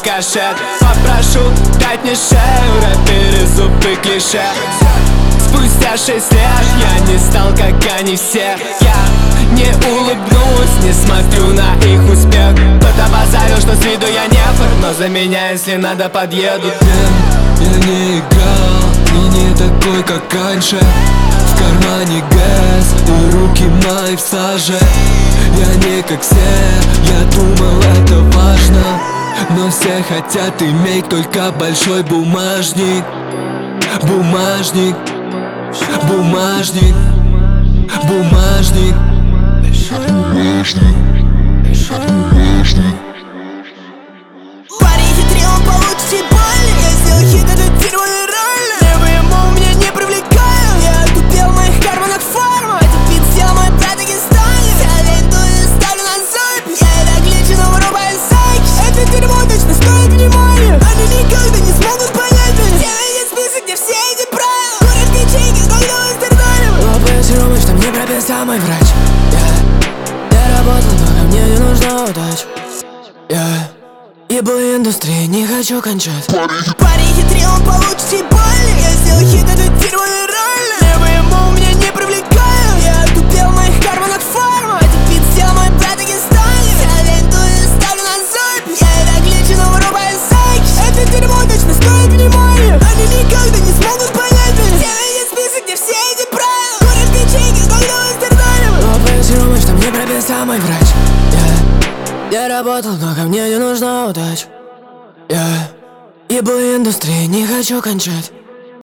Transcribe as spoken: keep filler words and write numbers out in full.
рикошет. Попрошу дать мне шею, рэперы зубы клише. Спустя шесть лет я не стал, как они все. Я не улыбнусь, не смотрю на их успех. Кто-то базарил, что с виду я нефор, но за меня, если надо, подъедут. Я не играл и не такой, как раньше. В кармане гэс и руки мои в саже. Я не как все, я думал, это важно. Но все хотят иметь только большой бумажник. Бумажник, бумажник, бумажник, бумажник, бумажник. Парень хитрее, он получит и больно. Я сделал хит, это дерьмо нереально. Небо ему у меня не привлекаю. Я отупел, в моих карманах форма. Этот бит сделал мой брат Дагестане. Я ленту и ставлю на запись. Я так лечу, но вырубаю сайки. Это дерьмо точно стоит внимания. Они никогда не смогут понять меня. Все видят список, где все эти правила. Курят печеньки, когда вы стартанем. Лопаю сиропы, что мне прописал мой врач. Я, я работал, но ко мне не нужна удача. Я ебу индустрии, не хочу кончать. Парень хитрее, он получит и больно. Я сделал хит, это дерьмо нереально. Небо ему у меня не привлекаю. Я отупел, в моих карманах форма. Этот бит сделал мой брат Дагестане. Я ленту и ставлю на запись. Я так лечу, но вырубаю сайки. Это дерьмо точно стоит внимания. Они никогда не смогут понять меня. Все видят список, где все эти правила. Курят печеньки, когда вы стартанем. Лопаю сиропы, что мне прописал мой врач. Я, я работал, но ко мне не нужна удача. Я ебу индустрии, не хочу кончать.